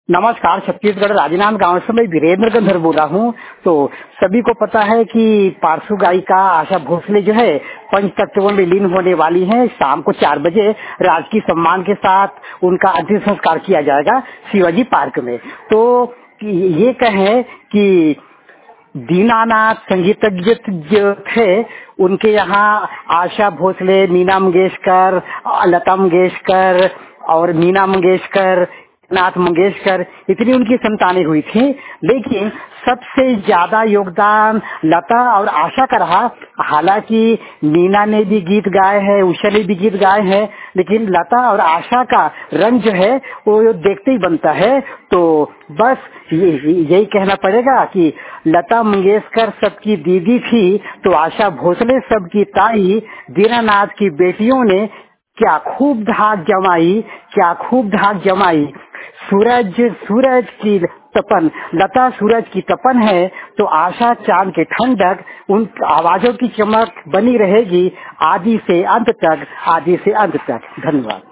नमस्कार, छत्तीसगढ़ राजनांद गांव से मैं वीरेंद्र गंधर बोल रहा हूँ। तो सभी को पता है कि पार्श्व गायिका आशा भोसले जो है पंचतत्वों में लीन होने वाली हैं। शाम को 4 बजे राजकीय सम्मान के साथ उनका अंतिम संस्कार किया जाएगा शिवाजी पार्क में। तो ये कहें कि दीनानाथ संगीतज्ञ जो थे उनके यहाँ आशा भोसले, मीना मंगेशकर, लता मंगेशकर और मीना मंगेशकर, नाथ मंगेशकर, इतनी उनकी संतानें हुई थी। लेकिन सबसे ज्यादा योगदान लता और आशा का रहा। हालांकि मीना ने भी गीत गाए हैं, उषा ने भी गीत गाए हैं, लेकिन लता और आशा का रंग जो है वो देखते ही बनता है। तो बस यही कहना पड़ेगा कि लता मंगेशकर सबकी दीदी थी, तो आशा भोसले सबकी ताई। दीनानाथ की बेटियों ने क्या खूब धाक जमाई, क्या खूब धाक जमाई। सूरज की तपन, लता सूरज की तपन है, तो आशा चांद के ठंडक। उन आवाजों की चमक बनी रहेगी आदि से अंत तक, आदि से अंत तक। धन्यवाद।